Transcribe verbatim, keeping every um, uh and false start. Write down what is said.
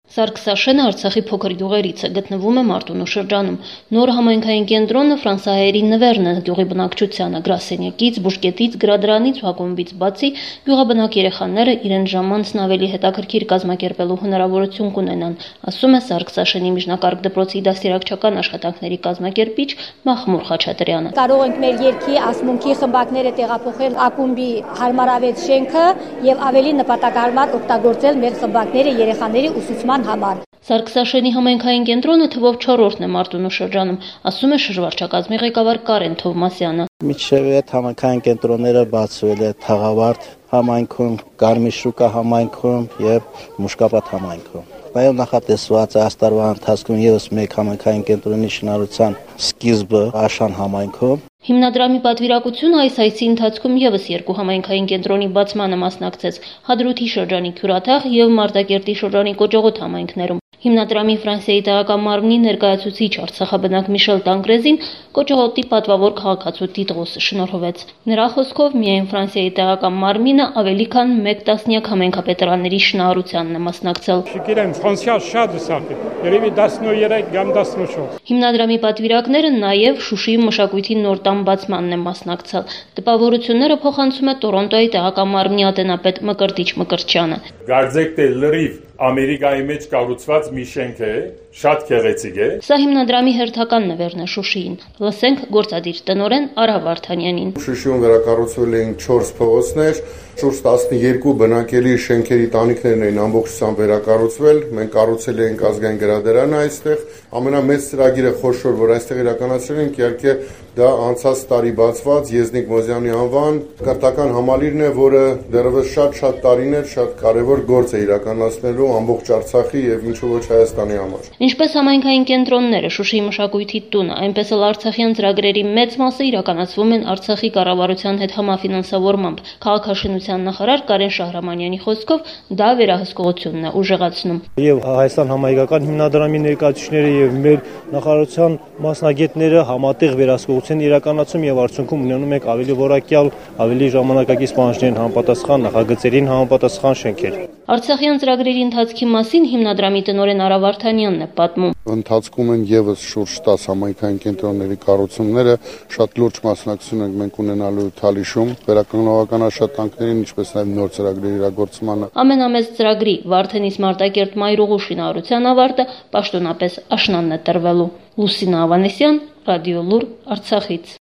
Սարգսաշենը Արցախի փոքր գյուղերից է, գտնվում է Մարտունու շրջանում։ Նոր համայնքային կենտրոնը Ֆրանսահայերի նվերն է գյուղի բնակչությանը, գրասենյակից, բուժկետից, գրադարանից ու ակումբից բացի գյուղաբնակ երեխաները իրենց ժամանցն ավելի հետաքրքիր կազմակերպելու հնարավորություն կունենան, ասում է Սարգսաշենի միջնակարգ դպրոցի դաստիարակչական աշխատանքների կազմակերպիչ Մախմուր Խաչատրյանը։ Կարող ենք մեր երգի, ասմունքի խմբակները տեղափոխել ակումբի հարմարավետ շենքը եւ ավելի նպատակահարմար օգտագործել մեր խմբակները երեխաների ուսուցման համար։ Սարգսաշենի համայնքային կենտրոնը թվով չորրորդն է Մարտունու շրջանում, ասում է շրջվարչակազմի ղեկավար Կարեն Թովմասյանը։ Մինչև այդ համայնքային կենտրոնները բացվել է Թաղավարտ համայնքում, Կարմիր համայնքում եւ Մուշկապատ համայնքում։ Բայց նախատեսված է այս տարվա ընթացքում եւս մեկ համայնքային կենտրոնի շինարարության սկիզբը Աշան համայնքում։ Հիմնադրամի պատվիրակությունը այս այցի ընթացքում եւս երկու համայնքային կենտրոնի բացմանը մասնակցեց Հադրութի շրջանի Քյուրաթաղ եւ Մարտակերտի շրջանի Կոճողոտ համայնքներում։ Հիմնադրամի Ֆրանսիայի տեղական մարմնի ներկայացուցիչ արցախաբնակ Միշել Տանգրեզին Կոճողոտի պատվավոր քաղաքացու տիտղոս շնորհվեց։ Նրա խոսքով միայն Ֆրանսիայի տեղական մարմինը ավելի քան մեկ տասնյակ համայնքապետարանների շինարարությանն է մասնակցել։ Գիտեմ, Ֆրանսիա շատ է սա։ Երևի տասնուերեք կամ տասնչորս։ Հիմնադրամի պատվիրակները նաեւ Շուշիի մշակույթի նոր տան բացմանն են մասնակցել։ Տպավորությունները փոխանցում է Տորոնտոյի տեղական մարմնի ատենապետ Մկրտիչ Մկրտչյանը։ Գարձեք թե լրիվ Ամերիկայի մեջ կառուցված մի շենք է, շատ գեղեցիկ է։ Սա հիմնադրամի հերթական նվերն է Շուշիին։ Լսենք գործադիր տնօրեն Արա Վարդանյանին։ Շուշիում վերակառուցվել էին չորս փողոցներ, շուրջ տասնյոթ բնակելի շենքերի տանիքներն էին ամբողջությամբ վերակառուցվել։ Մենք կառուցել էինք ազգային գրադարանը այստեղ։ Ամենամեծ ծրագիրը խոշոր, որ այստեղ իրականացրել ենք, իհարկե դա անցած տարի բացված Եզնիկ Մոզյանի անվան կրթական համալիրն է, որը դեռևս շատ-շատ տարիներ շատ կարևոր գործ է իրականացնելու ամբողջ Արցախի եւ ինչու ոչ Հայաստանի համար։ Ինչպես համայնքային կենտրոնները, Շուշիի մշակույթի տունը, այնպես էլ արցախյան ծրագրերի մեծ մասը իրականացվում են Արցախի կառավարության հետ համաֆինանսավորմամբ։ Քաղաքաշինության նախարար Կարեն Շահրամանյանի խոսքով դա վերահսկողությունն է ուժեղացնում։ Եվ Հայաստան համայնքական հիմնադրամի ներկայացուցիչները եւ մեր նախարարության մասնագետները համատեղ վերահսկողություն իրականացում եւ արդյունքում ունենում ենք ավելի որակյալ, ավելի ժամանակակից պահանջներին համապատասխան նախագծերին համապատասխան շենքեր։ Արցախյան ծրագրերի ընթացքի մասին հիմնադրամի տնօրեն Արա Վարդանյանն է պատմում։ Ընթացքում են եւս շուրջ տասը համայնքային կենտրոնների կառուցումները, շատ լուրջ մասնակցություն ենք մենք ունենալու Թալիշում վերականգնողական աշխատանքներին, ինչպես նաեւ նոր ծրագրերի իրագործմանը։ Ամենամեծ ծրագրի Վարդենիս Մարտակերտ Մայրուղու շինարարության ավարտը պաշտոնապես աշնանն է տրվելու։ Լուսինա Ավանեսյան, Ռադիո Լուր, Արցախից։